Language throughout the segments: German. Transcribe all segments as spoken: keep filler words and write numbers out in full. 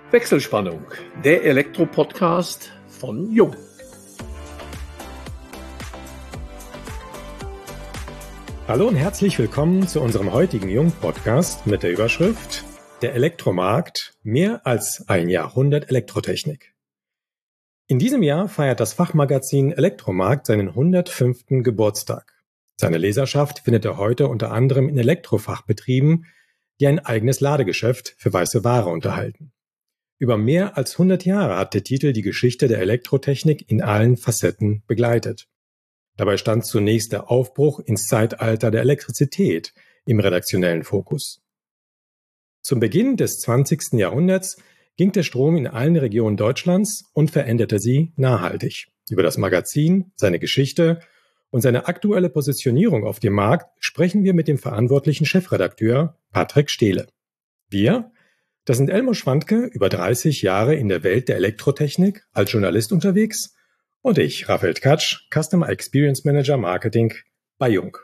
Wechselspannung, der Elektro-Podcast von Jung. Hallo und herzlich willkommen zu unserem heutigen Jung-Podcast mit der Überschrift Der Elektromarkt, mehr als ein Jahrhundert Elektrotechnik. In diesem Jahr feiert das Fachmagazin Elektromarkt seinen hundertfünften Geburtstag. Seine Leserschaft findet er heute unter anderem in Elektrofachbetrieben, die ein eigenes Ladegeschäft für weiße Ware unterhalten. Über mehr als hundert Jahre hat der Titel die Geschichte der Elektrotechnik in allen Facetten begleitet. Dabei stand zunächst der Aufbruch ins Zeitalter der Elektrizität im redaktionellen Fokus. Zum Beginn des zwanzigsten Jahrhunderts ging der Strom in allen Regionen Deutschlands und veränderte sie nachhaltig. Über das Magazin, seine Geschichte und seine aktuelle Positionierung auf dem Markt sprechen wir mit dem verantwortlichen Chefredakteur Patrick Stehle. Wir, das sind Elmo Schwandke, über dreißig Jahre in der Welt der Elektrotechnik als Journalist unterwegs, und ich, Raphael Tkatsch, Customer Experience Manager Marketing bei Jung.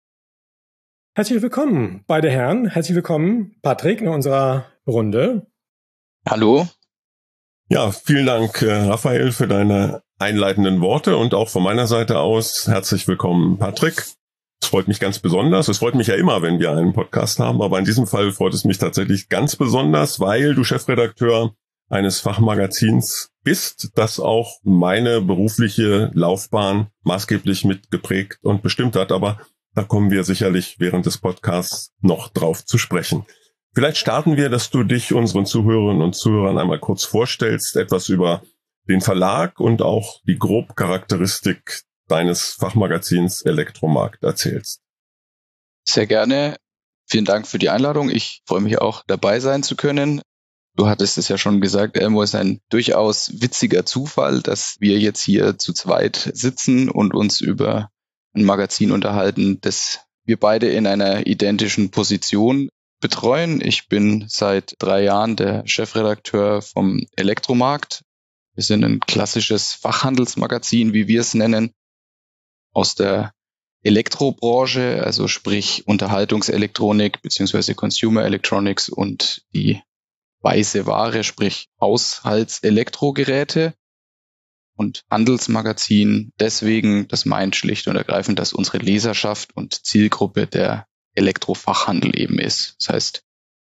Herzlich willkommen, beide Herren. Herzlich willkommen, Patrick, in unserer Runde. Hallo. Ja, vielen Dank, Raphael, für deine einleitenden Worte und auch von meiner Seite aus herzlich willkommen, Patrick. Es freut mich ganz besonders. Es freut mich ja immer, wenn wir einen Podcast haben, aber in diesem Fall freut es mich tatsächlich ganz besonders, weil du Chefredakteur eines Fachmagazins bist, das auch meine berufliche Laufbahn maßgeblich mitgeprägt und bestimmt hat. Aber da kommen wir sicherlich während des Podcasts noch drauf zu sprechen. Vielleicht starten wir, dass du dich unseren Zuhörerinnen und Zuhörern einmal kurz vorstellst, etwas über den Verlag und auch die Grobcharakteristik deines Fachmagazins Elektromarkt erzählst. Sehr gerne. Vielen Dank für die Einladung. Ich freue mich auch, dabei sein zu können. Du hattest es ja schon gesagt, Elmo, ist ein durchaus witziger Zufall, dass wir jetzt hier zu zweit sitzen und uns über ein Magazin unterhalten, das wir beide in einer identischen Position betreuen. Ich bin seit drei Jahren der Chefredakteur vom Elektromarkt. Wir sind ein klassisches Fachhandelsmagazin, wie wir es nennen, aus der Elektrobranche, also sprich Unterhaltungselektronik bzw. Consumer Electronics und die weiße Ware, sprich Haushaltselektrogeräte. Und Handelsmagazin deswegen, das meint schlicht und ergreifend, dass unsere Leserschaft und Zielgruppe der Elektrofachhandel eben ist. Das heißt,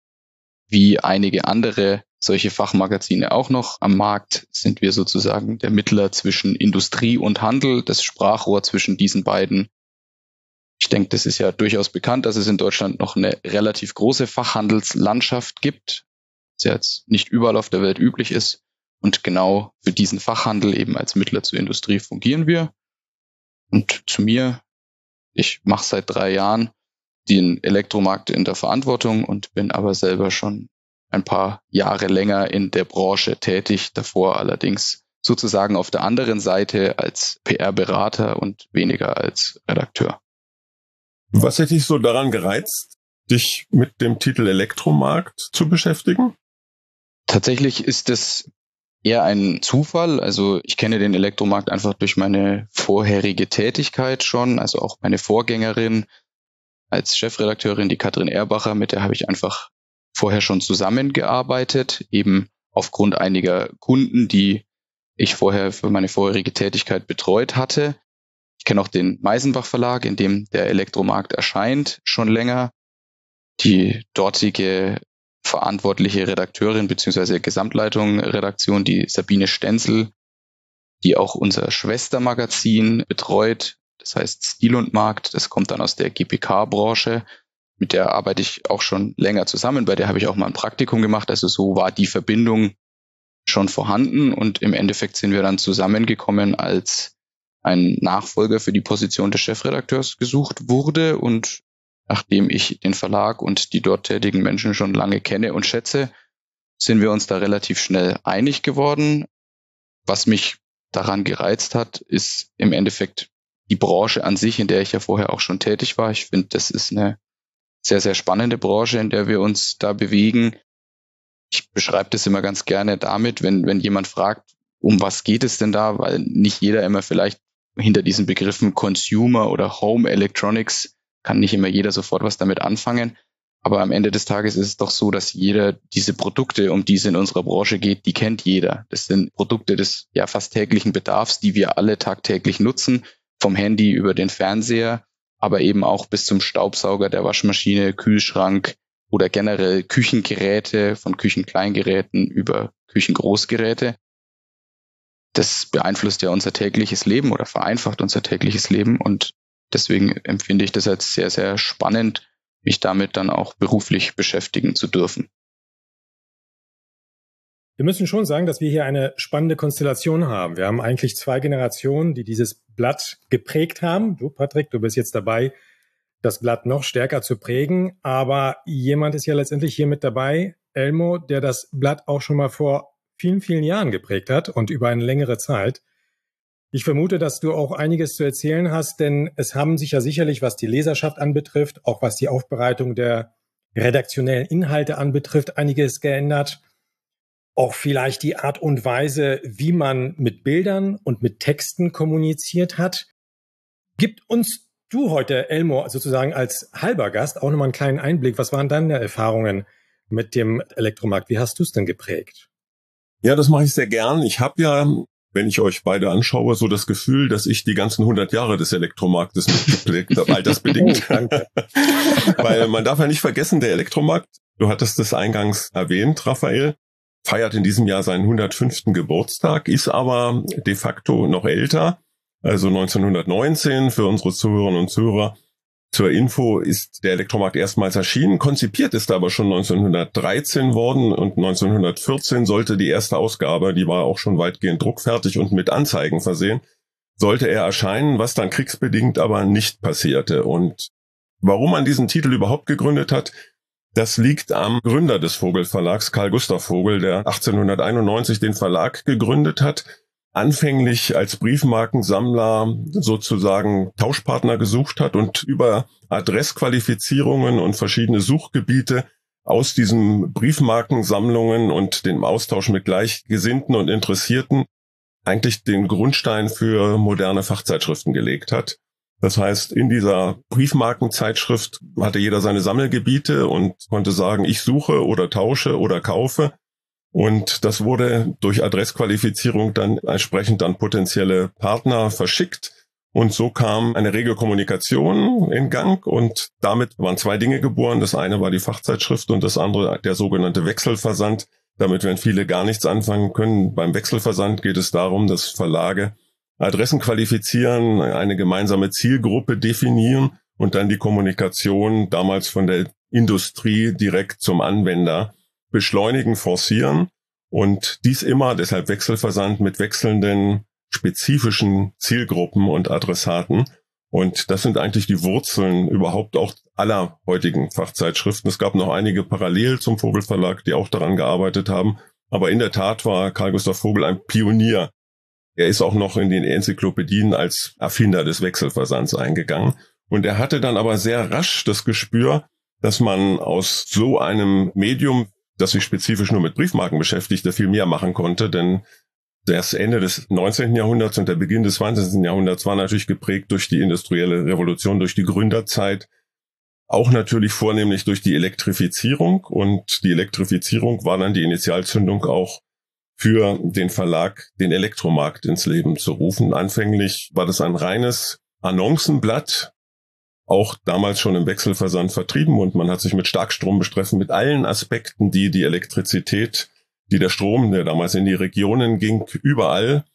wie einige andere solche Fachmagazine auch noch am Markt, sind wir sozusagen der Mittler zwischen Industrie und Handel, das Sprachrohr zwischen diesen beiden. Ich denke, das ist ja durchaus bekannt, dass es in Deutschland noch eine relativ große Fachhandelslandschaft gibt, was ja jetzt nicht überall auf der Welt üblich ist. Und genau für diesen Fachhandel eben als Mittler zur Industrie fungieren wir. Und zu mir, ich mache seit drei Jahren den Elektromarkt in der Verantwortung und bin aber selber schon ein paar Jahre länger in der Branche tätig, davor allerdings sozusagen auf der anderen Seite als P R-Berater und weniger als Redakteur. Was hätte dich so daran gereizt, dich mit dem Titel Elektromarkt zu beschäftigen? Tatsächlich ist es eher ein Zufall. Also ich kenne den Elektromarkt einfach durch meine vorherige Tätigkeit schon, also auch meine Vorgängerin als Chefredakteurin, die Katrin Erbacher, mit der habe ich einfach vorher schon zusammengearbeitet, eben aufgrund einiger Kunden, die ich vorher für meine vorherige Tätigkeit betreut hatte. Ich kenne auch den Meisenbach Verlag, in dem der Elektromarkt erscheint, schon länger. Die dortige verantwortliche Redakteurin bzw. Gesamtleitung Redaktion, die Sabine Stenzel, die auch unser Schwestermagazin betreut, das heißt Stil und Markt, das kommt dann aus der G P K-Branche. Mit der arbeite ich auch schon länger zusammen, bei der habe ich auch mal ein Praktikum gemacht, also so war die Verbindung schon vorhanden und im Endeffekt sind wir dann zusammengekommen, als ein Nachfolger für die Position des Chefredakteurs gesucht wurde und nachdem ich den Verlag und die dort tätigen Menschen schon lange kenne und schätze, sind wir uns da relativ schnell einig geworden. Was mich daran gereizt hat, ist im Endeffekt die Branche an sich, in der ich ja vorher auch schon tätig war. Ich finde, das ist eine sehr, sehr spannende Branche, in der wir uns da bewegen. Ich beschreibe das immer ganz gerne damit, wenn, wenn jemand fragt, um was geht es denn da, weil nicht jeder immer vielleicht hinter diesen Begriffen Consumer oder Home Electronics kann nicht immer jeder sofort was damit anfangen. Aber am Ende des Tages ist es doch so, dass jeder diese Produkte, um die es in unserer Branche geht, die kennt jeder. Das sind Produkte des ja fast täglichen Bedarfs, die wir alle tagtäglich nutzen, vom Handy über den Fernseher, aber eben auch bis zum Staubsauger, der Waschmaschine, Kühlschrank oder generell Küchengeräte, von Küchenkleingeräten über Küchengroßgeräte. Das beeinflusst ja unser tägliches Leben oder vereinfacht unser tägliches Leben und deswegen empfinde ich das als sehr, sehr spannend, mich damit dann auch beruflich beschäftigen zu dürfen. Wir müssen schon sagen, dass wir hier eine spannende Konstellation haben. Wir haben eigentlich zwei Generationen, die dieses Blatt geprägt haben. Du, Patrick, du bist jetzt dabei, das Blatt noch stärker zu prägen. Aber jemand ist ja letztendlich hier mit dabei, Elmo, der das Blatt auch schon mal vor vielen, vielen Jahren geprägt hat und über eine längere Zeit. Ich vermute, dass du auch einiges zu erzählen hast, denn es haben sich ja sicherlich, was die Leserschaft anbetrifft, auch was die Aufbereitung der redaktionellen Inhalte anbetrifft, einiges geändert. Auch vielleicht die Art und Weise, wie man mit Bildern und mit Texten kommuniziert hat. Gib uns du heute, Elmo, sozusagen als halber Gast auch nochmal einen kleinen Einblick. Was waren deine Erfahrungen mit dem Elektromarkt? Wie hast du es denn geprägt? Ja, das mache ich sehr gern. Ich habe ja, wenn ich euch beide anschaue, so das Gefühl, dass ich die ganzen hundert Jahre des Elektromarktes mitgeprägt habe, altersbedingt. Oh, danke. Weil man darf ja nicht vergessen, der Elektromarkt, du hattest es eingangs erwähnt, Raphael, feiert in diesem Jahr seinen hundertfünften Geburtstag, ist aber de facto noch älter, also neunzehnhundertneunzehn für unsere Zuhörerinnen und Zuhörer. Zur Info ist der Elektromarkt erstmals erschienen, konzipiert ist aber schon neunzehnhundertdreizehn worden und neunzehnhundertvierzehn sollte die erste Ausgabe, die war auch schon weitgehend druckfertig und mit Anzeigen versehen, sollte er erscheinen, was dann kriegsbedingt aber nicht passierte. Und warum man diesen Titel überhaupt gegründet hat, das liegt am Gründer des Vogel Verlags, Carl Gustav Vogel, der achtzehnhunderteinundneunzig den Verlag gegründet hat, anfänglich als Briefmarkensammler sozusagen Tauschpartner gesucht hat und über Adressqualifizierungen und verschiedene Suchgebiete aus diesen Briefmarkensammlungen und dem Austausch mit Gleichgesinnten und Interessierten eigentlich den Grundstein für moderne Fachzeitschriften gelegt hat. Das heißt, in dieser Briefmarkenzeitschrift hatte jeder seine Sammelgebiete und konnte sagen, ich suche oder tausche oder kaufe. Und das wurde durch Adressqualifizierung dann entsprechend an potenzielle Partner verschickt. Und so kam eine rege Kommunikation in Gang und damit waren zwei Dinge geboren. Das eine war die Fachzeitschrift und das andere der sogenannte Wechselversand. Damit werden viele gar nichts anfangen können. Beim Wechselversand geht es darum, dass Verlage Adressen qualifizieren, eine gemeinsame Zielgruppe definieren und dann die Kommunikation damals von der Industrie direkt zum Anwender beschleunigen, forcieren und dies immer, deshalb Wechselversand mit wechselnden spezifischen Zielgruppen und Adressaten. Und das sind eigentlich die Wurzeln überhaupt auch aller heutigen Fachzeitschriften. Es gab noch einige parallel zum Vogel Verlag, die auch daran gearbeitet haben. Aber in der Tat war Carl Gustav Vogel ein Pionier. Er ist auch noch in den Enzyklopädien als Erfinder des Wechselversands eingegangen. Und er hatte dann aber sehr rasch das Gespür, dass man aus so einem Medium, das sich spezifisch nur mit Briefmarken beschäftigte, viel mehr machen konnte. Denn das Ende des neunzehnten Jahrhunderts und der Beginn des zwanzigsten Jahrhunderts war natürlich geprägt durch die industrielle Revolution, durch die Gründerzeit. Auch natürlich vornehmlich durch die Elektrifizierung. Und die Elektrifizierung war dann die Initialzündung auch für den Verlag, den Elektromarkt ins Leben zu rufen. Anfänglich war das ein reines Annoncenblatt, auch damals schon im Wechselversand vertrieben und man hat sich mit Starkstrom bestritten, mit allen Aspekten, die die Elektrizität, die der Strom, der damals in die Regionen ging, überall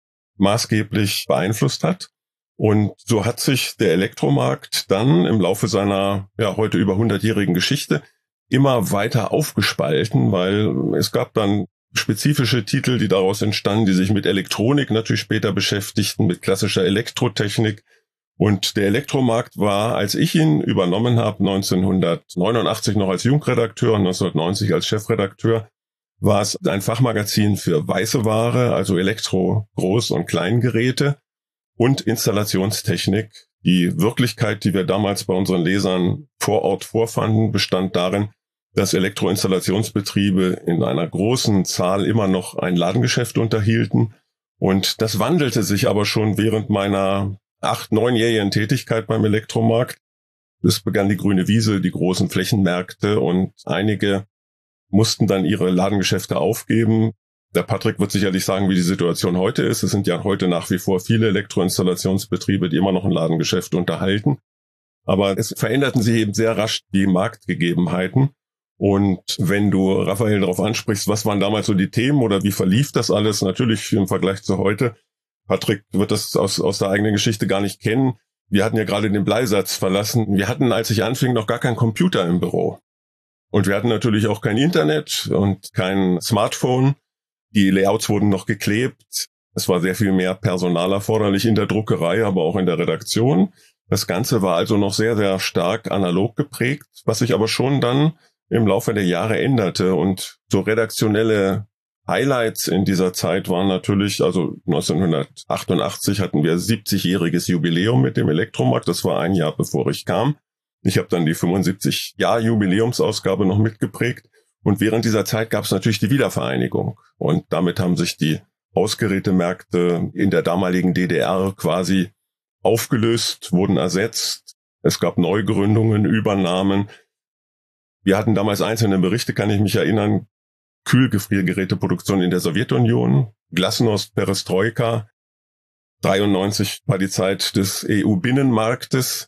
maßgeblich beeinflusst hat. Und so hat sich der Elektromarkt dann im Laufe seiner ja heute über hundertjährigen Geschichte immer weiter aufgespalten, weil es gab dann spezifische Titel, die daraus entstanden, die sich mit Elektronik natürlich später beschäftigten, mit klassischer Elektrotechnik. Und der Elektromarkt war, als ich ihn übernommen habe, neunzehnhundertneunundachtzig noch als Jungredakteur und neunzehnhundertneunzig als Chefredakteur, war es ein Fachmagazin für weiße Ware, also Elektro-, Groß- und Kleingeräte und Installationstechnik. Die Wirklichkeit, die wir damals bei unseren Lesern vor Ort vorfanden, bestand darin, dass Elektroinstallationsbetriebe in einer großen Zahl immer noch ein Ladengeschäft unterhielten. Und das wandelte sich aber schon während meiner acht-, neunjährigen Tätigkeit beim Elektromarkt. es begann die grüne Wiese, die großen Flächenmärkte und einige mussten dann ihre Ladengeschäfte aufgeben. Der Patrick wird sicherlich sagen, wie die Situation heute ist. Es sind ja heute nach wie vor viele Elektroinstallationsbetriebe, die immer noch ein Ladengeschäft unterhalten. Aber es veränderten sich eben sehr rasch die Marktgegebenheiten. Und wenn du, Raphael, darauf ansprichst, was waren damals so die Themen oder wie verlief das alles, natürlich im Vergleich zu heute. Patrick wird das aus, aus der eigenen Geschichte gar nicht kennen. Wir hatten ja gerade den Bleisatz verlassen. Wir hatten, als ich anfing, noch gar keinen Computer im Büro. Und wir hatten natürlich auch kein Internet und kein Smartphone. Die Layouts wurden noch geklebt. Es war sehr viel mehr Personal erforderlich in der Druckerei, aber auch in der Redaktion. Das Ganze war also noch sehr, sehr stark analog geprägt, was sich aber schon dann im Laufe der Jahre änderte. Und so redaktionelle Highlights in dieser Zeit waren natürlich, also neunzehnhundertachtundachtzig hatten wir siebzigjähriges Jubiläum mit dem Elektromarkt. Das war ein Jahr, bevor ich kam. Ich habe dann die fünfundsiebzig-Jahr-Jubiläumsausgabe noch mitgeprägt. Und während dieser Zeit gab es natürlich die Wiedervereinigung. Und damit haben sich die Hausgerätemärkte in der damaligen D D R quasi aufgelöst, wurden ersetzt. Es gab Neugründungen, Übernahmen. Wir hatten damals einzelne Berichte, kann ich mich erinnern, Kühlgefriergeräteproduktion in der Sowjetunion, Glasnost, Perestroika. dreiundneunzig war die Zeit des E U-Binnenmarktes.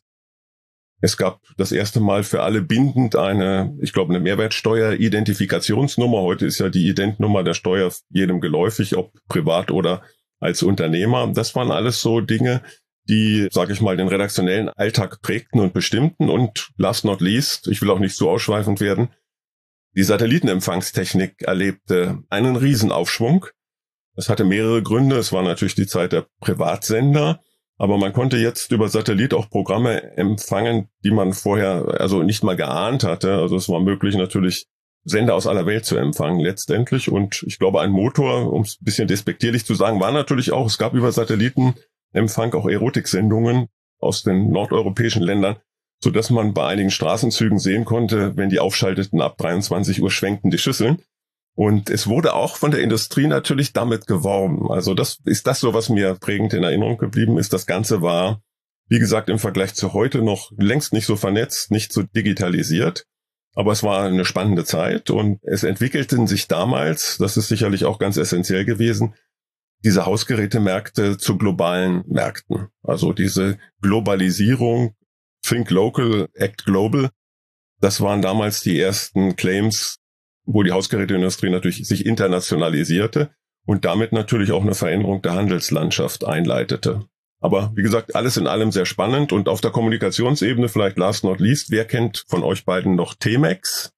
Es gab das erste Mal für alle bindend eine, ich glaube, eine Mehrwertsteuer-Identifikationsnummer. Heute ist ja die Identnummer der Steuer jedem geläufig, ob privat oder als Unternehmer. Das waren alles so Dinge, die, sage ich mal, den redaktionellen Alltag prägten und bestimmten. Und last not least, ich will auch nicht zu ausschweifend werden, die Satellitenempfangstechnik erlebte einen Riesenaufschwung. Das hatte mehrere Gründe. Es war natürlich die Zeit der Privatsender. Aber man konnte jetzt über Satellit auch Programme empfangen, die man vorher also nicht mal geahnt hatte. Also es war möglich, natürlich Sender aus aller Welt zu empfangen letztendlich. Und ich glaube, ein Motor, um es ein bisschen despektierlich zu sagen, war natürlich auch, es gab über Satellitenempfang auch Erotiksendungen aus den nordeuropäischen Ländern, sodass man bei einigen Straßenzügen sehen konnte, wenn die aufschalteten, ab dreiundzwanzig Uhr schwenkten die Schüsseln. Und es wurde auch von der Industrie natürlich damit geworben. Also das ist das so, was mir prägend in Erinnerung geblieben ist. Das Ganze war, wie gesagt, im Vergleich zu heute noch längst nicht so vernetzt, nicht so digitalisiert. Aber es war eine spannende Zeit und es entwickelten sich damals, das ist sicherlich auch ganz essentiell gewesen, diese Hausgerätemärkte zu globalen Märkten. Also diese Globalisierung, Think Local, Act Global, das waren damals die ersten Claims, wo die Hausgeräteindustrie natürlich sich internationalisierte und damit natürlich auch eine Veränderung der Handelslandschaft einleitete. Aber wie gesagt, alles in allem sehr spannend und auf der Kommunikationsebene vielleicht last not least, wer kennt von euch beiden noch T-Mex?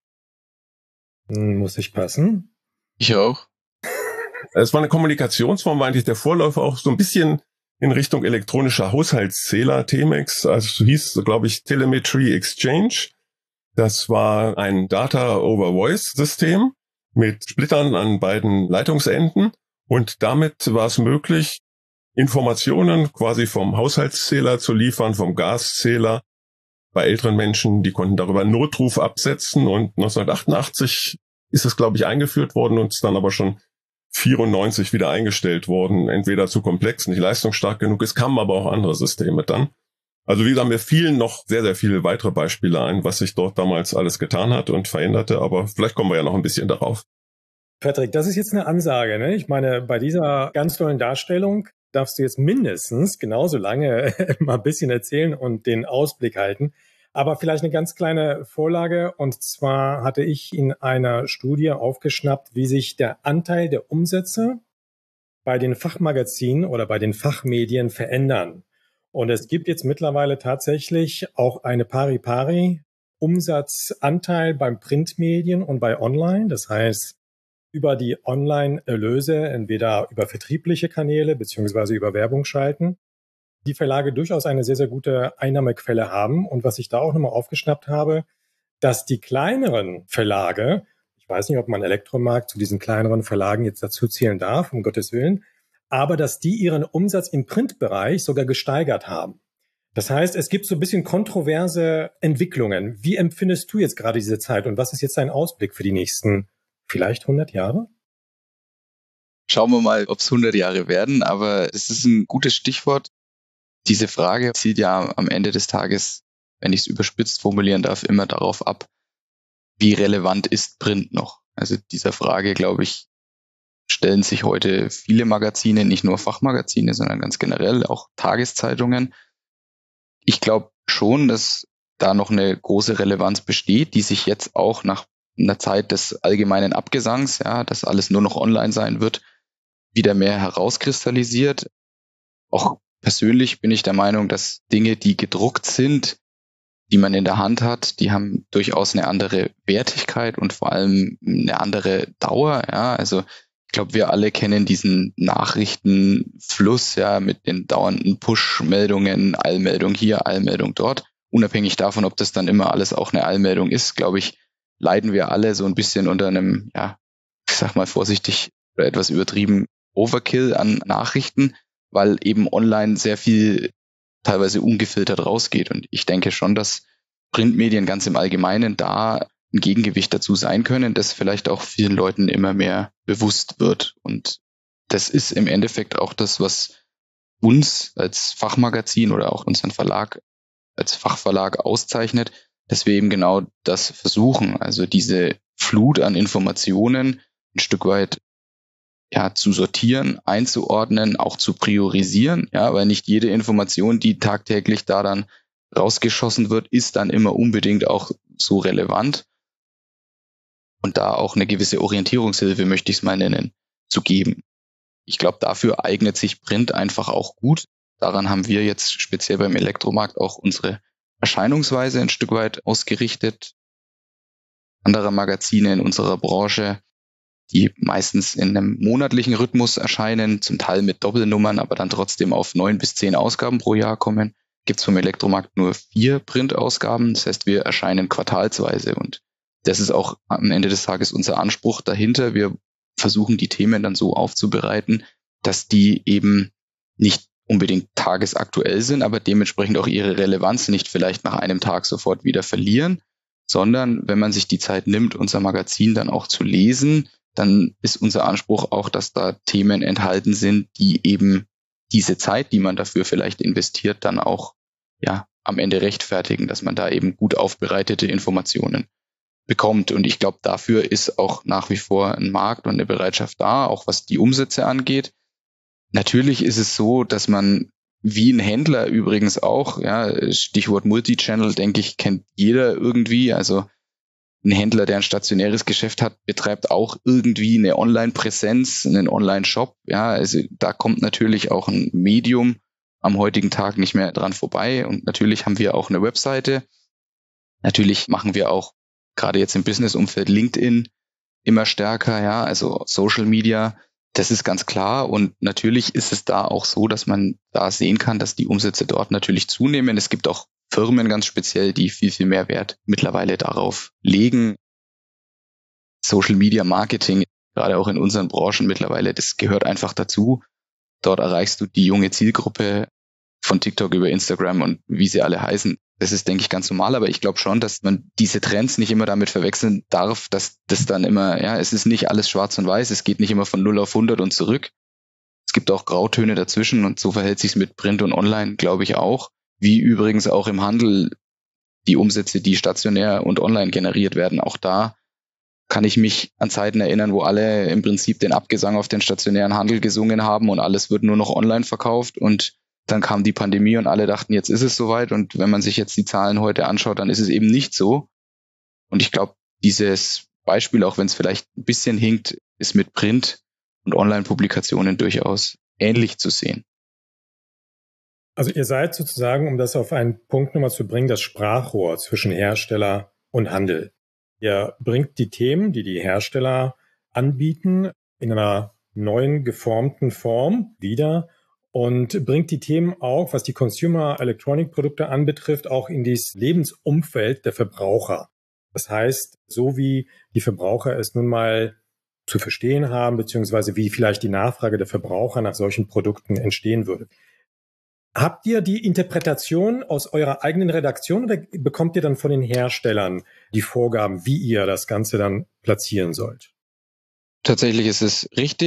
Muss ich passen? Ich auch. Es war eine Kommunikationsform, war eigentlich der Vorläufer auch so ein bisschen in Richtung elektronischer Haushaltszähler. T-Mex, also hieß, glaube ich, Telemetry Exchange. Das war ein Data-over-Voice-System mit Splittern an beiden Leitungsenden und damit war es möglich, Informationen quasi vom Haushaltszähler zu liefern, vom Gaszähler. Bei älteren Menschen, die konnten darüber einen Notruf absetzen und neunzehnhundertachtundachtzig ist es, glaube ich, eingeführt worden und ist dann aber schon vierundneunzig wieder eingestellt worden. Entweder zu komplex, nicht leistungsstark genug. Es kamen aber auch andere Systeme dann. Also wie gesagt, mir fielen noch sehr, sehr viele weitere Beispiele ein, was sich dort damals alles getan hat und veränderte, aber vielleicht kommen wir ja noch ein bisschen darauf. Patrick, das ist jetzt eine Ansage, ne? Ich meine, bei dieser ganz tollen Darstellung darfst du jetzt mindestens genauso lange mal ein bisschen erzählen und den Ausblick halten. Aber vielleicht eine ganz kleine Vorlage. Und zwar hatte ich in einer Studie aufgeschnappt, wie sich der Anteil der Umsätze bei den Fachmagazinen oder bei den Fachmedien verändern. Und es gibt jetzt mittlerweile tatsächlich auch eine Pari-Pari-Umsatzanteil beim Printmedien und bei Online. Das heißt, über die Online-Erlöse, entweder über vertriebliche Kanäle beziehungsweise über Werbung schalten, die Verlage durchaus eine sehr, sehr gute Einnahmequelle haben. Und was ich da auch nochmal aufgeschnappt habe, dass die kleineren Verlage, ich weiß nicht, ob man Elektromarkt zu diesen kleineren Verlagen jetzt dazu zählen darf, um Gottes Willen, aber dass die ihren Umsatz im Printbereich sogar gesteigert haben. Das heißt, es gibt so ein bisschen kontroverse Entwicklungen. Wie empfindest du jetzt gerade diese Zeit und was ist jetzt dein Ausblick für die nächsten vielleicht hundert Jahre? Schauen wir mal, ob es hundert Jahre werden, aber es ist ein gutes Stichwort. Diese Frage zielt ja am Ende des Tages wenn ich es überspitzt formulieren darf, immer darauf ab, wie relevant ist Print noch? Also dieser Frage, glaube ich, stellen sich heute viele Magazine, nicht nur Fachmagazine, sondern ganz generell auch Tageszeitungen. Ich glaube schon, dass da noch eine große Relevanz besteht, die sich jetzt auch nach einer Zeit des allgemeinen Abgesangs, ja, dass alles nur noch online sein wird, wieder mehr herauskristallisiert. Auch persönlich bin ich der Meinung, dass Dinge, die gedruckt sind, die man in der Hand hat, die haben durchaus eine andere Wertigkeit und vor allem eine andere Dauer. Ja, also ich glaube, wir alle kennen diesen Nachrichtenfluss, ja, mit den dauernden Push-Meldungen, Eilmeldung hier, Eilmeldung dort. Unabhängig davon, ob das dann immer alles auch eine Eilmeldung ist, glaube ich, leiden wir alle so ein bisschen unter einem, ja, ich sag mal vorsichtig oder etwas übertrieben Overkill an Nachrichten, weil eben online sehr viel teilweise ungefiltert rausgeht. Und ich denke schon, dass Printmedien ganz im Allgemeinen da ein Gegengewicht dazu sein können, das vielleicht auch vielen Leuten immer mehr bewusst wird. Und das ist im Endeffekt auch das, was uns als Fachmagazin oder auch unseren Verlag als Fachverlag auszeichnet, dass wir eben genau das versuchen, also diese Flut an Informationen ein Stück weit ja zu sortieren, einzuordnen, auch zu priorisieren, ja, weil nicht jede Information, die tagtäglich da dann rausgeschossen wird, ist dann immer unbedingt auch so relevant. Und da auch eine gewisse Orientierungshilfe, möchte ich es mal nennen, zu geben. Ich glaube, dafür eignet sich Print einfach auch gut. Daran haben wir jetzt speziell beim Elektromarkt auch unsere Erscheinungsweise ein Stück weit ausgerichtet. Andere Magazine in unserer Branche, die meistens in einem monatlichen Rhythmus erscheinen, zum Teil mit Doppelnummern, aber dann trotzdem auf neun bis zehn Ausgaben pro Jahr kommen, gibt es vom Elektromarkt nur vier Printausgaben. Das heißt, wir erscheinen quartalsweise und das ist auch am Ende des Tages unser Anspruch dahinter. Wir versuchen die Themen dann so aufzubereiten, dass die eben nicht unbedingt tagesaktuell sind, aber dementsprechend auch ihre Relevanz nicht vielleicht nach einem Tag sofort wieder verlieren, sondern wenn man sich die Zeit nimmt, unser Magazin dann auch zu lesen, dann ist unser Anspruch auch, dass da Themen enthalten sind, die eben diese Zeit, die man dafür vielleicht investiert, dann auch ja am Ende rechtfertigen, dass man da eben gut aufbereitete Informationen bekommt. Und ich glaube, dafür ist auch nach wie vor ein Markt und eine Bereitschaft da, auch was die Umsätze angeht. Natürlich ist es so, dass man wie ein Händler übrigens auch, ja, Stichwort Multichannel, denke ich, kennt jeder irgendwie. Also ein Händler, der ein stationäres Geschäft hat, betreibt auch irgendwie eine Online-Präsenz, einen Online-Shop. Ja, also da kommt natürlich auch ein Medium am heutigen Tag nicht mehr dran vorbei. Und natürlich haben wir auch eine Webseite. Natürlich machen wir auch gerade jetzt im Business-Umfeld LinkedIn immer stärker, ja, also Social Media. Das ist ganz klar und natürlich ist es da auch so, dass man da sehen kann, dass die Umsätze dort natürlich zunehmen. Es gibt auch Firmen ganz speziell, die viel, viel mehr Wert mittlerweile darauf legen. Social Media Marketing, gerade auch in unseren Branchen mittlerweile, das gehört einfach dazu. Dort erreichst du die junge Zielgruppe von TikTok über Instagram und wie sie alle heißen. Das ist, denke ich, ganz normal, aber ich glaube schon, dass man diese Trends nicht immer damit verwechseln darf, dass das dann immer, ja, es ist nicht alles schwarz und weiß, es geht nicht immer von null auf hundert und zurück. Es gibt auch Grautöne dazwischen und so verhält sich es mit Print und Online, glaube ich, auch. Wie übrigens auch im Handel die Umsätze, die stationär und online generiert werden. Auch da kann ich mich an Zeiten erinnern, wo alle im Prinzip den Abgesang auf den stationären Handel gesungen haben und alles wird nur noch online verkauft und dann kam die Pandemie und alle dachten, jetzt ist es soweit. Und wenn man sich jetzt die Zahlen heute anschaut, dann ist es eben nicht so. Und ich glaube, dieses Beispiel, auch wenn es vielleicht ein bisschen hinkt, ist mit Print- und Online-Publikationen durchaus ähnlich zu sehen. Also ihr seid sozusagen, um das auf einen Punkt nochmal zu bringen, das Sprachrohr zwischen Hersteller und Handel. Ihr bringt die Themen, die die Hersteller anbieten, in einer neuen geformten Form wieder und bringt die Themen auch, was die Consumer Electronic Produkte anbetrifft, auch in das Lebensumfeld der Verbraucher. Das heißt, so wie die Verbraucher es nun mal zu verstehen haben, beziehungsweise wie vielleicht die Nachfrage der Verbraucher nach solchen Produkten entstehen würde. Habt ihr die Interpretation aus eurer eigenen Redaktion oder bekommt ihr dann von den Herstellern die Vorgaben, wie ihr das Ganze dann platzieren sollt? Tatsächlich ist es richtig.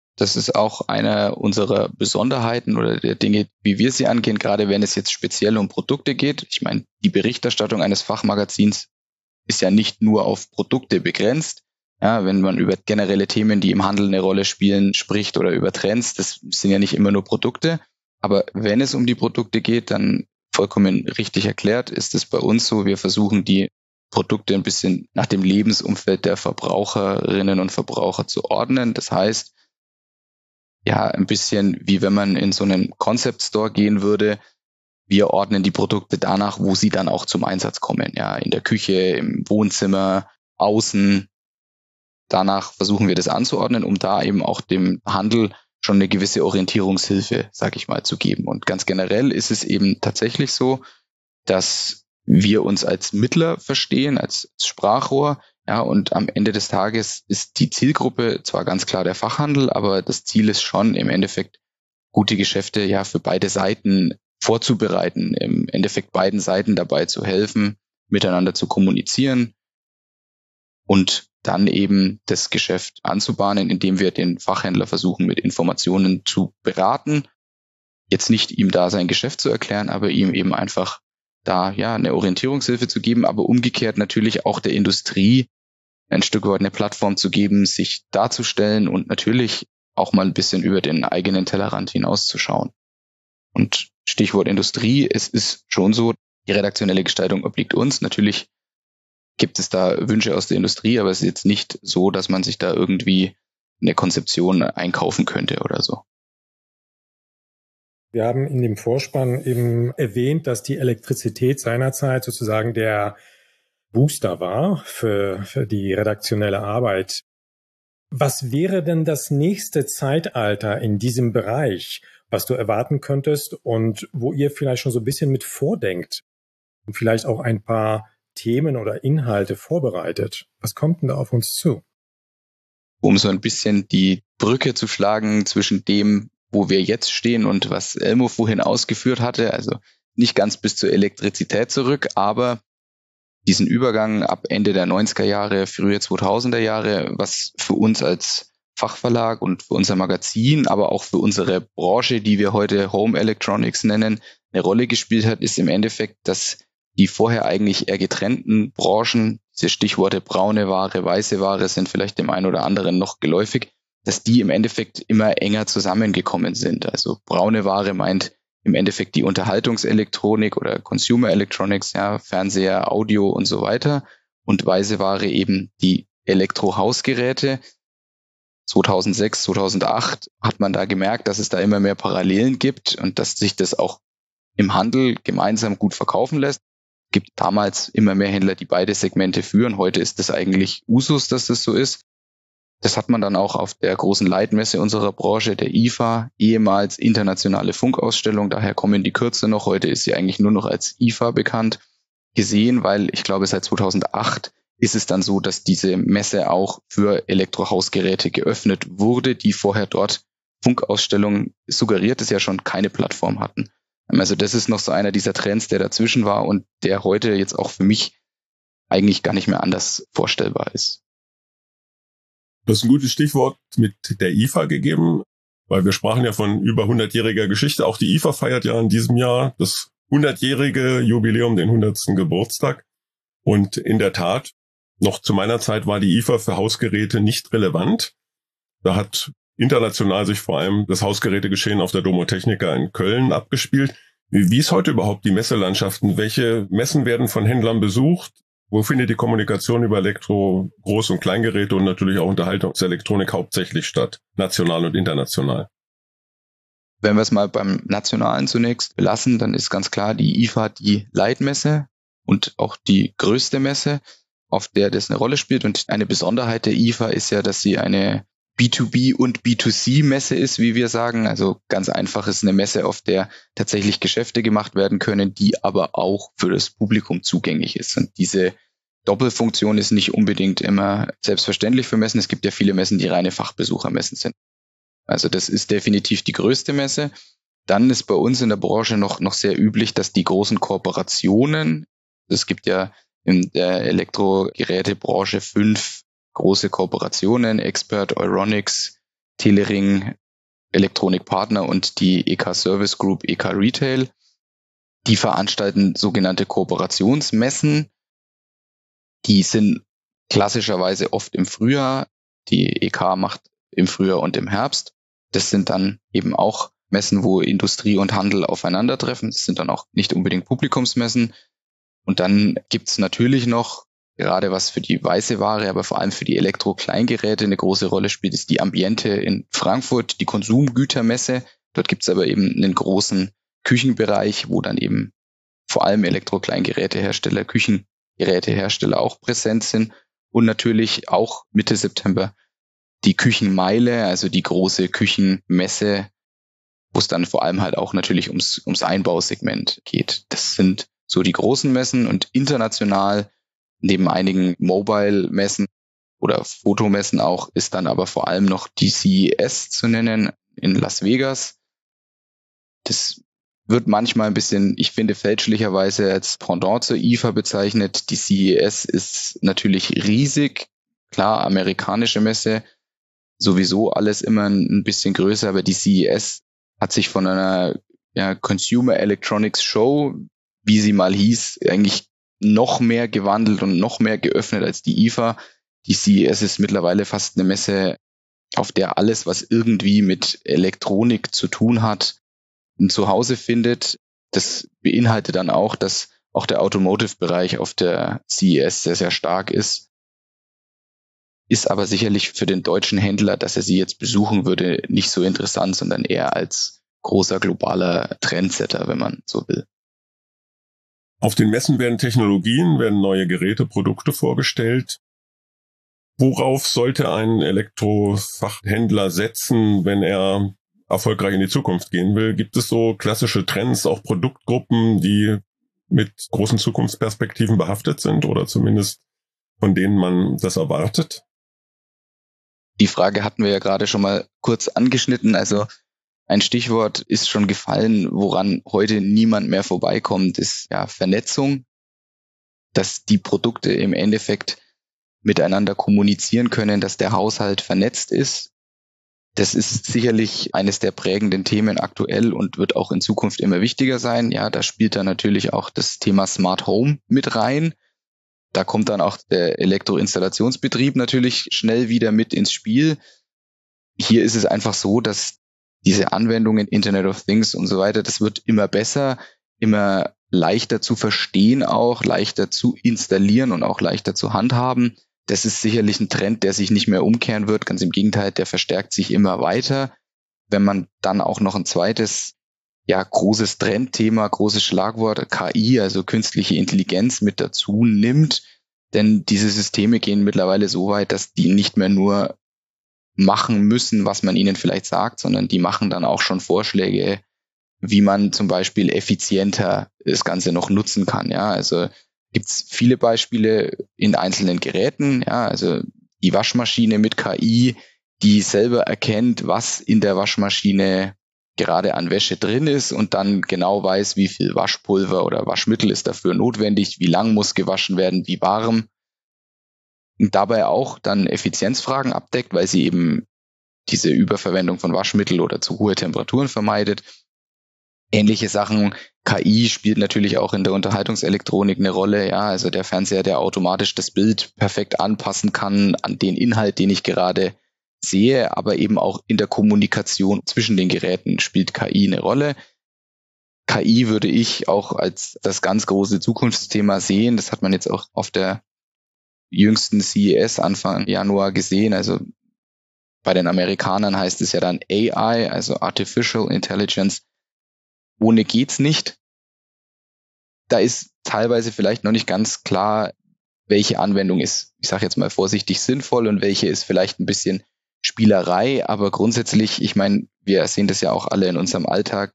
Das ist auch einer unserer Besonderheiten oder der Dinge, wie wir sie angehen, gerade wenn es jetzt speziell um Produkte geht. Ich meine, die Berichterstattung eines Fachmagazins ist ja nicht nur auf Produkte begrenzt. Ja, wenn man über generelle Themen, die im Handel eine Rolle spielen, spricht oder über Trends, das sind ja nicht immer nur Produkte. Aber wenn es um die Produkte geht, dann vollkommen richtig erklärt, ist es bei uns so, wir versuchen die Produkte ein bisschen nach dem Lebensumfeld der Verbraucherinnen und Verbraucher zu ordnen. Das heißt, ja, ein bisschen wie wenn man in so einen Concept Store gehen würde. Wir ordnen die Produkte danach, wo sie dann auch zum Einsatz kommen. Ja, in der Küche, im Wohnzimmer, außen. Danach versuchen wir das anzuordnen, um da eben auch dem Handel schon eine gewisse Orientierungshilfe, sage ich mal, zu geben. Und ganz generell ist es eben tatsächlich so, dass wir uns als Mittler verstehen, als Sprachrohr. Ja, und am Ende des Tages ist die Zielgruppe zwar ganz klar der Fachhandel, aber das Ziel ist schon im Endeffekt gute Geschäfte ja für beide Seiten vorzubereiten, im Endeffekt beiden Seiten dabei zu helfen, miteinander zu kommunizieren und dann eben das Geschäft anzubahnen, indem wir den Fachhändler versuchen, mit Informationen zu beraten. Jetzt nicht ihm da sein Geschäft zu erklären, aber ihm eben einfach da ja eine Orientierungshilfe zu geben, aber umgekehrt natürlich auch der Industrie ein Stück weit eine Plattform zu geben, sich darzustellen und natürlich auch mal ein bisschen über den eigenen Tellerrand hinauszuschauen. Und Stichwort Industrie, es ist schon so, die redaktionelle Gestaltung obliegt uns. Natürlich gibt es da Wünsche aus der Industrie, aber es ist jetzt nicht so, dass man sich da irgendwie eine Konzeption einkaufen könnte oder so. Wir haben in dem Vorspann eben erwähnt, dass die Elektrizität seinerzeit sozusagen der Booster war für, für die redaktionelle Arbeit. Was wäre denn das nächste Zeitalter in diesem Bereich, was du erwarten könntest und wo ihr vielleicht schon so ein bisschen mit vordenkt und vielleicht auch ein paar Themen oder Inhalte vorbereitet? Was kommt denn da auf uns zu? Um so ein bisschen die Brücke zu schlagen zwischen dem, wo wir jetzt stehen und was Elmo vorhin ausgeführt hatte, also nicht ganz bis zur Elektrizität zurück, aber diesen Übergang ab Ende der neunziger Jahre, frühe zweitausender Jahre, was für uns als Fachverlag und für unser Magazin, aber auch für unsere Branche, die wir heute Home Electronics nennen, eine Rolle gespielt hat, ist im Endeffekt, dass die vorher eigentlich eher getrennten Branchen, diese Stichworte braune Ware, weiße Ware sind vielleicht dem einen oder anderen noch geläufig, dass die im Endeffekt immer enger zusammengekommen sind. Also braune Ware meint im Endeffekt die Unterhaltungselektronik oder Consumer Electronics, ja, Fernseher, Audio und so weiter. Und weiße Ware eben die Elektrohausgeräte. zweitausendsechs, zweitausendacht hat man da gemerkt, dass es da immer mehr Parallelen gibt und dass sich das auch im Handel gemeinsam gut verkaufen lässt. Es gibt damals immer mehr Händler, die beide Segmente führen. Heute ist das eigentlich Usus, dass das so ist. Das hat man dann auch auf der großen Leitmesse unserer Branche, der I F A, ehemals Internationale Funkausstellung, daher kommen die Kürze noch, heute ist sie eigentlich nur noch als I F A bekannt, gesehen, weil ich glaube seit zweitausendacht ist es dann so, dass diese Messe auch für Elektrohausgeräte geöffnet wurde, die vorher dort Funkausstellungen suggeriert es ja schon keine Plattform hatten. Also das ist noch so einer dieser Trends, der dazwischen war und der heute jetzt auch für mich eigentlich gar nicht mehr anders vorstellbar ist. Du hast ein gutes Stichwort mit der I F A gegeben, weil wir sprachen ja von über hundertjähriger Geschichte. Auch die I F A feiert ja in diesem Jahr das hundertjährige Jubiläum, den hundertsten Geburtstag. Und in der Tat, noch zu meiner Zeit war die I F A für Hausgeräte nicht relevant. Da hat international sich vor allem das Hausgerätegeschehen auf der Domotechnica in Köln abgespielt. Wie ist heute überhaupt die Messelandschaften? Welche Messen werden von Händlern besucht? Wo findet die Kommunikation über Elektro-, Groß- und Kleingeräte und natürlich auch Unterhaltungselektronik hauptsächlich statt, national und international? Wenn wir es mal beim Nationalen zunächst belassen, dann ist ganz klar die I F A die Leitmesse und auch die größte Messe, auf der das eine Rolle spielt. Und eine Besonderheit der I F A ist ja, dass sie eine B zwei B und B zwei C Messe ist, wie wir sagen. Also ganz einfach ist eine Messe, auf der tatsächlich Geschäfte gemacht werden können, die aber auch für das Publikum zugänglich ist. Und diese Doppelfunktion ist nicht unbedingt immer selbstverständlich für Messen. Es gibt ja viele Messen, die reine Fachbesuchermessen sind. Also das ist definitiv die größte Messe. Dann ist bei uns in der Branche noch, noch sehr üblich, dass die großen Kooperationen, es gibt ja in der Elektrogerätebranche fünf große Kooperationen, Expert, Euronics, Telering, Elektronikpartner und die E K Service Group E K Retail. Die veranstalten sogenannte Kooperationsmessen. Die sind klassischerweise oft im Frühjahr. Die E K macht im Frühjahr und im Herbst. Das sind dann eben auch Messen, wo Industrie und Handel aufeinandertreffen. Das sind dann auch nicht unbedingt Publikumsmessen. Und dann gibt's natürlich noch, gerade was für die weiße Ware, aber vor allem für die Elektro-Kleingeräte eine große Rolle spielt, ist die Ambiente in Frankfurt, die Konsumgütermesse. Dort gibt's aber eben einen großen Küchenbereich, wo dann eben vor allem Elektro-Kleingerätehersteller, Küchengerätehersteller auch präsent sind. Und natürlich auch Mitte September die Küchenmeile, also die große Küchenmesse, wo es dann vor allem halt auch natürlich ums, ums Einbausegment geht. Das sind so die großen Messen und international neben einigen Mobile-Messen oder Fotomessen auch ist dann aber vor allem noch die C E S zu nennen in Las Vegas. Das wird manchmal ein bisschen, ich finde, fälschlicherweise als Pendant zur I F A bezeichnet. Die C E S ist natürlich riesig. Klar, amerikanische Messe, sowieso alles immer ein bisschen größer, aber die C E S hat sich von einer ja, Consumer Electronics Show, wie sie mal hieß, eigentlich noch mehr gewandelt und noch mehr geöffnet als die I F A. Die C E S ist mittlerweile fast eine Messe, auf der alles, was irgendwie mit Elektronik zu tun hat, ein Zuhause findet. Das beinhaltet dann auch, dass auch der Automotive-Bereich auf der C E S sehr, sehr stark ist. Ist aber sicherlich für den deutschen Händler, dass er sie jetzt besuchen würde, nicht so interessant, sondern eher als großer globaler Trendsetter, wenn man so will. Auf den Messen werden Technologien, werden neue Geräte, Produkte vorgestellt. Worauf sollte ein Elektrofachhändler setzen, wenn er erfolgreich in die Zukunft gehen will? Gibt es so klassische Trends, auch Produktgruppen, die mit großen Zukunftsperspektiven behaftet sind oder zumindest von denen man das erwartet? Die Frage hatten wir ja gerade schon mal kurz angeschnitten. Also ein Stichwort ist schon gefallen, woran heute niemand mehr vorbeikommt, ist ja Vernetzung, dass die Produkte im Endeffekt miteinander kommunizieren können, dass der Haushalt vernetzt ist. Das ist sicherlich eines der prägenden Themen aktuell und wird auch in Zukunft immer wichtiger sein. Ja, da spielt dann natürlich auch das Thema Smart Home mit rein. Da kommt dann auch der Elektroinstallationsbetrieb natürlich schnell wieder mit ins Spiel. Hier ist es einfach so, dass diese Anwendungen, Internet of Things und so weiter, das wird immer besser, immer leichter zu verstehen auch, leichter zu installieren und auch leichter zu handhaben. Das ist sicherlich ein Trend, der sich nicht mehr umkehren wird. Ganz im Gegenteil, der verstärkt sich immer weiter. Wenn man dann auch noch ein zweites, ja, großes Trendthema, großes Schlagwort K I, also künstliche Intelligenz mit dazu nimmt, denn diese Systeme gehen mittlerweile so weit, dass die nicht mehr nur machen müssen, was man ihnen vielleicht sagt, sondern die machen dann auch schon Vorschläge, wie man zum Beispiel effizienter das Ganze noch nutzen kann. Ja, also gibt's viele Beispiele in einzelnen Geräten. Ja, also die Waschmaschine mit K I, die selber erkennt, was in der Waschmaschine gerade an Wäsche drin ist und dann genau weiß, wie viel Waschpulver oder Waschmittel ist dafür notwendig, wie lang muss gewaschen werden, wie warm. Und dabei auch dann Effizienzfragen abdeckt, weil sie eben diese Überverwendung von Waschmittel oder zu hohe Temperaturen vermeidet. Ähnliche Sachen. K I spielt natürlich auch in der Unterhaltungselektronik eine Rolle. Ja, also der Fernseher, der automatisch das Bild perfekt anpassen kann an den Inhalt, den ich gerade sehe, aber eben auch in der Kommunikation zwischen den Geräten spielt K I eine Rolle. K I würde ich auch als das ganz große Zukunftsthema sehen. Das hat man jetzt auch auf der jüngsten C E S Anfang Januar gesehen. Also bei den Amerikanern heißt es ja dann A I, also Artificial Intelligence. Ohne geht's nicht. Da ist teilweise vielleicht noch nicht ganz klar, welche Anwendung ist, ich sage jetzt mal vorsichtig, sinnvoll und welche ist vielleicht ein bisschen Spielerei. Aber grundsätzlich, ich meine, wir sehen das ja auch alle in unserem Alltag,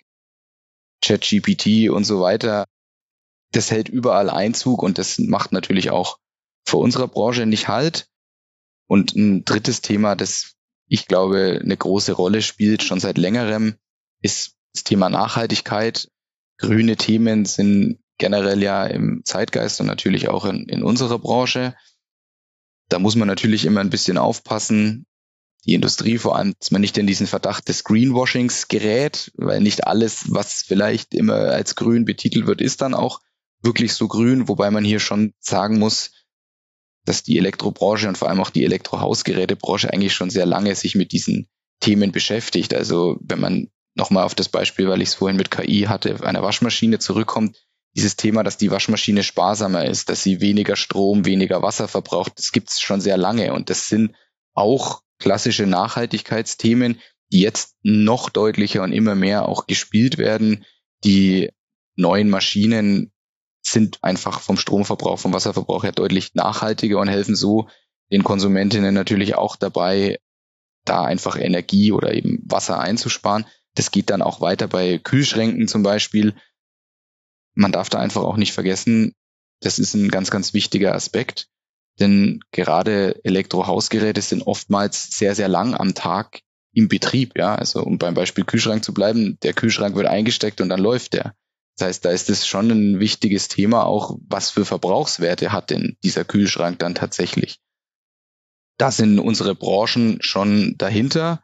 ChatGPT und so weiter. Das hält überall Einzug und das macht natürlich auch für unsere Branche nicht Halt. Und ein drittes Thema, das ich glaube eine große Rolle spielt, schon seit längerem, ist das Thema Nachhaltigkeit. Grüne Themen sind generell ja im Zeitgeist und natürlich auch in, in unserer Branche. Da muss man natürlich immer ein bisschen aufpassen. die Industrie vor allem, dass man nicht in diesen Verdacht des Greenwashings gerät, weil nicht alles, was vielleicht immer als grün betitelt wird, ist dann auch wirklich so grün, wobei man hier schon sagen muss, dass die Elektrobranche und vor allem auch die Elektrohausgerätebranche eigentlich schon sehr lange sich mit diesen Themen beschäftigt. Also wenn man nochmal auf das Beispiel, weil ich es vorhin mit K I hatte, einer Waschmaschine zurückkommt, dieses Thema, dass die Waschmaschine sparsamer ist, dass sie weniger Strom, weniger Wasser verbraucht, das gibt es schon sehr lange. Und das sind auch klassische Nachhaltigkeitsthemen, die jetzt noch deutlicher und immer mehr auch gespielt werden. Die neuen Maschinen sind einfach vom Stromverbrauch, vom Wasserverbrauch her deutlich nachhaltiger und helfen so den Konsumentinnen natürlich auch dabei, da einfach Energie oder eben Wasser einzusparen. Das geht dann auch weiter bei Kühlschränken zum Beispiel. Man darf da einfach auch nicht vergessen, das ist ein ganz, ganz wichtiger Aspekt, denn gerade Elektrohausgeräte sind oftmals sehr, sehr lang am Tag im Betrieb. Ja, also um beim Beispiel Kühlschrank zu bleiben, der Kühlschrank wird eingesteckt und dann läuft der. Das heißt, da ist es schon ein wichtiges Thema, auch was für Verbrauchswerte hat denn dieser Kühlschrank dann tatsächlich. Da sind unsere Branchen schon dahinter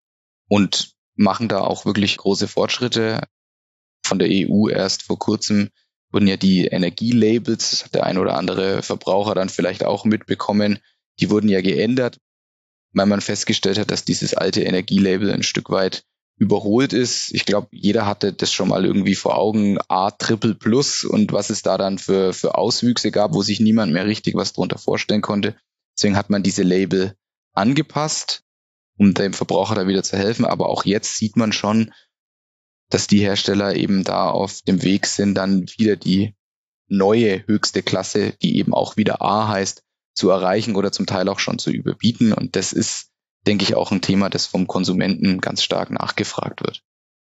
und machen da auch wirklich große Fortschritte. Von der E U erst vor kurzem wurden ja die Energielabels, das hat der ein oder andere Verbraucher dann vielleicht auch mitbekommen, die wurden ja geändert, weil man festgestellt hat, dass dieses alte Energielabel ein Stück weit überholt ist. Ich glaube, jeder hatte das schon mal irgendwie vor Augen, A Triple Plus und was es da dann für, für Auswüchse gab, wo sich niemand mehr richtig was drunter vorstellen konnte. Deswegen hat man diese Label angepasst, um dem Verbraucher da wieder zu helfen. Aber auch jetzt sieht man schon, dass die Hersteller eben da auf dem Weg sind, dann wieder die neue höchste Klasse, die eben auch wieder A heißt, zu erreichen oder zum Teil auch schon zu überbieten. Und das ist, denke ich, auch ein Thema, das vom Konsumenten ganz stark nachgefragt wird.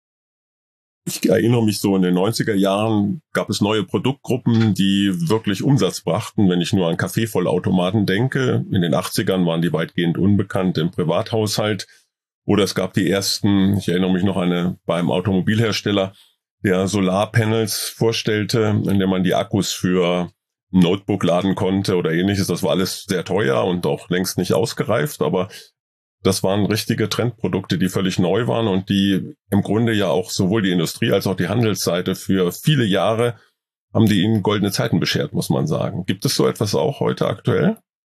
Ich erinnere mich so, in den neunziger Jahren gab es neue Produktgruppen, die wirklich Umsatz brachten, wenn ich nur an Kaffeevollautomaten denke. In den achtzigern waren die weitgehend unbekannt im Privathaushalt. Oder es gab die ersten, ich erinnere mich noch an eine beim Automobilhersteller, der Solarpanels vorstellte, in dem man die Akkus für ein Notebook laden konnte oder ähnliches. Das war alles sehr teuer und auch längst nicht ausgereift, aber das waren richtige Trendprodukte, die völlig neu waren und die im Grunde ja auch sowohl die Industrie als auch die Handelsseite für viele Jahre haben die ihnen goldene Zeiten beschert, muss man sagen. Gibt es so etwas auch heute aktuell?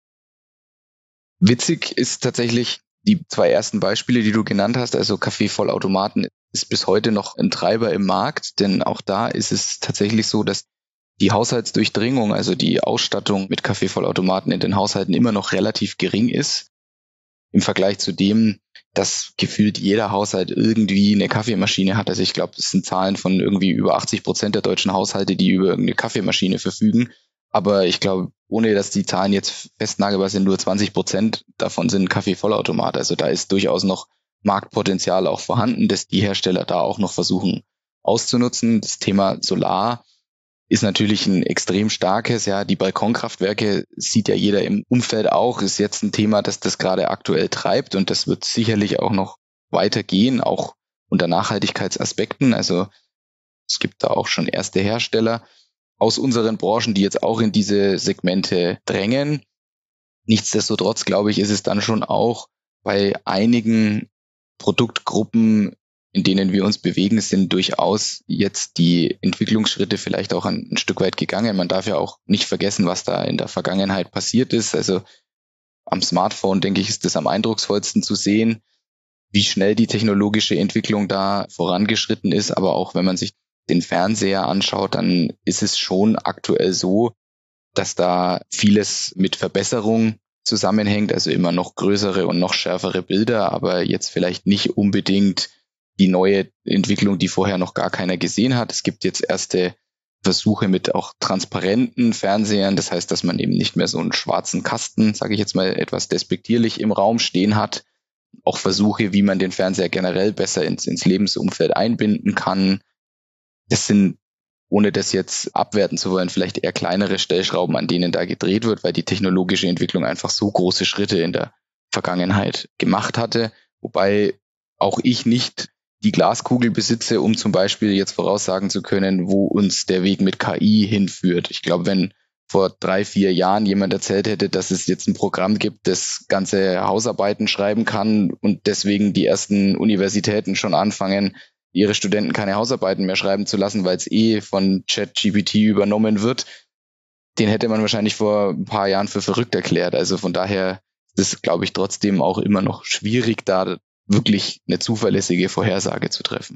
Witzig ist tatsächlich die zwei ersten Beispiele, die du genannt hast, also Kaffeevollautomaten, ist bis heute noch ein Treiber im Markt, denn auch da ist es tatsächlich so, dass die Haushaltsdurchdringung, also die Ausstattung mit Kaffeevollautomaten in den Haushalten immer noch relativ gering ist. Im Vergleich zu dem, dass gefühlt jeder Haushalt irgendwie eine Kaffeemaschine hat. Also ich glaube, das sind Zahlen von irgendwie über achtzig Prozent der deutschen Haushalte, die über irgendeine Kaffeemaschine verfügen. Aber ich glaube, ohne dass die Zahlen jetzt festnagelbar sind, nur zwanzig Prozent davon sind Kaffeevollautomat. Also da ist durchaus noch Marktpotenzial auch vorhanden, dass die Hersteller da auch noch versuchen auszunutzen. Das Thema Solar ist natürlich ein extrem starkes, ja, die Balkonkraftwerke sieht ja jeder im Umfeld auch, ist jetzt ein Thema, das das gerade aktuell treibt und das wird sicherlich auch noch weitergehen, auch unter Nachhaltigkeitsaspekten. Also es gibt da auch schon erste Hersteller aus unseren Branchen, die jetzt auch in diese Segmente drängen. Nichtsdestotrotz, glaube ich, ist es dann schon auch bei einigen Produktgruppen, in denen wir uns bewegen, sind durchaus jetzt die Entwicklungsschritte vielleicht auch ein, ein Stück weit gegangen. Man darf ja auch nicht vergessen, was da in der Vergangenheit passiert ist. Also am Smartphone, denke ich, ist es am eindrucksvollsten zu sehen, wie schnell die technologische Entwicklung da vorangeschritten ist. Aber auch wenn man sich den Fernseher anschaut, dann ist es schon aktuell so, dass da vieles mit Verbesserung zusammenhängt. Also immer noch größere und noch schärfere Bilder, aber jetzt vielleicht nicht unbedingt die neue Entwicklung, die vorher noch gar keiner gesehen hat. Es gibt jetzt erste Versuche mit auch transparenten Fernsehern. Das heißt, dass man eben nicht mehr so einen schwarzen Kasten, sage ich jetzt mal etwas despektierlich, im Raum stehen hat. Auch Versuche, wie man den Fernseher generell besser ins, ins Lebensumfeld einbinden kann. Das sind, ohne das jetzt abwerten zu wollen, vielleicht eher kleinere Stellschrauben, an denen da gedreht wird, weil die technologische Entwicklung einfach so große Schritte in der Vergangenheit gemacht hatte. Wobei auch ich nicht die Glaskugel besitze, um zum Beispiel jetzt voraussagen zu können, wo uns der Weg mit K I hinführt. Ich glaube, wenn vor drei, vier Jahren jemand erzählt hätte, dass es jetzt ein Programm gibt, das ganze Hausarbeiten schreiben kann und deswegen die ersten Universitäten schon anfangen, ihre Studenten keine Hausarbeiten mehr schreiben zu lassen, weil es eh von ChatGPT übernommen wird, den hätte man wahrscheinlich vor ein paar Jahren für verrückt erklärt. Also von daher ist es, glaube ich, trotzdem auch immer noch schwierig, da wirklich eine zuverlässige Vorhersage zu treffen.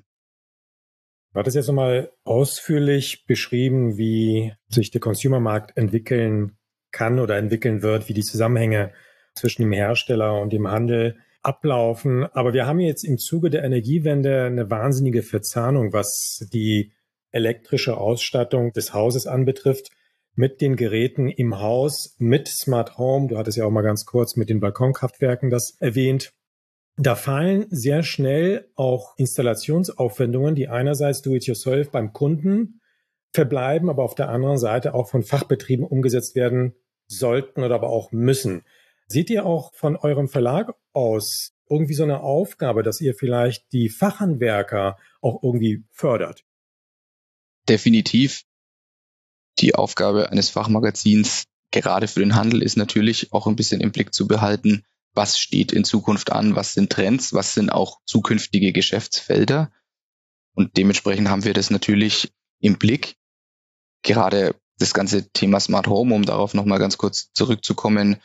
Du hattest jetzt nochmal ausführlich beschrieben, wie sich der Consumermarkt entwickeln kann oder entwickeln wird, wie die Zusammenhänge zwischen dem Hersteller und dem Handel ablaufen. Aber wir haben jetzt im Zuge der Energiewende eine wahnsinnige Verzahnung, was die elektrische Ausstattung des Hauses anbetrifft, mit den Geräten im Haus, mit Smart Home. Du hattest ja auch mal ganz kurz mit den Balkonkraftwerken das erwähnt. Da fallen sehr schnell auch Installationsaufwendungen, die einerseits do-it-yourself beim Kunden verbleiben, aber auf der anderen Seite auch von Fachbetrieben umgesetzt werden sollten oder aber auch müssen. Seht ihr auch von eurem Verlag aus irgendwie so eine Aufgabe, dass ihr vielleicht die Fachhandwerker auch irgendwie fördert? Definitiv. Die Aufgabe eines Fachmagazins, gerade für den Handel, ist natürlich auch ein bisschen im Blick zu behalten, was steht in Zukunft an, was sind Trends, was sind auch zukünftige Geschäftsfelder. Und dementsprechend haben wir das natürlich im Blick. Gerade das ganze Thema Smart Home, um darauf nochmal ganz kurz zurückzukommen,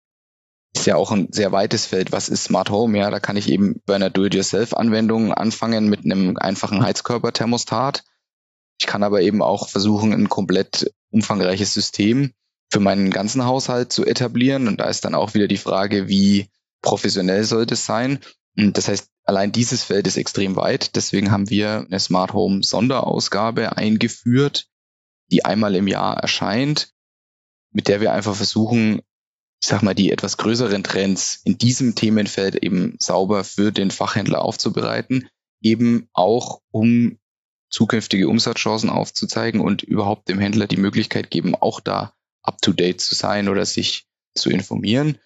ist ja auch ein sehr weites Feld. Was ist Smart Home? Ja, da kann ich eben bei einer Do-it-yourself-Anwendung anfangen mit einem einfachen Heizkörperthermostat. Ich kann aber eben auch versuchen, ein komplett umfangreiches System für meinen ganzen Haushalt zu etablieren. Und da ist dann auch wieder die Frage, wie professionell sollte es sein? Und das heißt, allein dieses Feld ist extrem weit. Deswegen haben wir eine Smart Home Sonderausgabe eingeführt, die einmal im Jahr erscheint, mit der wir einfach versuchen, ich sag mal, die etwas größeren Trends in diesem Themenfeld eben sauber für den Fachhändler aufzubereiten, eben auch um zukünftige Umsatzchancen aufzuzeigen und überhaupt dem Händler die Möglichkeit geben, auch da up-to-date zu sein oder sich zu informieren.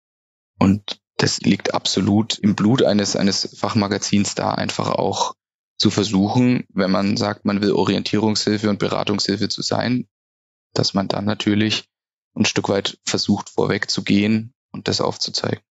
Und das liegt absolut im Blut eines, eines Fachmagazins, da einfach auch zu versuchen, wenn man sagt, man will Orientierungshilfe und Beratungshilfe zu sein, dass man dann natürlich ein Stück weit versucht, vorweg zu gehen und das aufzuzeigen.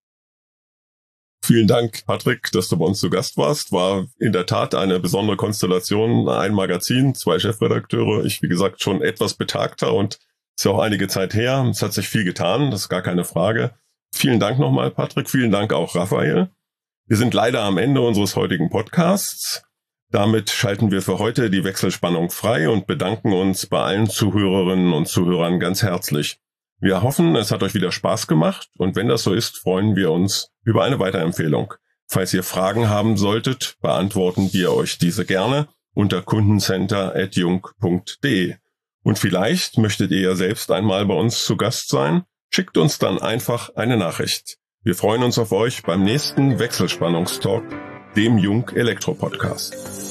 Vielen Dank, Patrick, dass du bei uns zu Gast warst. War in der Tat eine besondere Konstellation. Ein Magazin, zwei Chefredakteure. Ich, wie gesagt, schon etwas betagter und ist ja auch einige Zeit her. Es hat sich viel getan, das ist gar keine Frage. Vielen Dank nochmal, Patrick. Vielen Dank auch, Raphael. Wir sind leider am Ende unseres heutigen Podcasts. Damit schalten wir für heute die Wechselspannung frei und bedanken uns bei allen Zuhörerinnen und Zuhörern ganz herzlich. Wir hoffen, es hat euch wieder Spaß gemacht und wenn das so ist, freuen wir uns über eine Weiterempfehlung. Falls ihr Fragen haben solltet, beantworten wir euch diese gerne unter kundencenter at jung punkt de. Und vielleicht möchtet ihr ja selbst einmal bei uns zu Gast sein? Schickt uns dann einfach eine Nachricht. Wir freuen uns auf euch beim nächsten Wechselspannungstalk, dem Jung Elektro Podcast.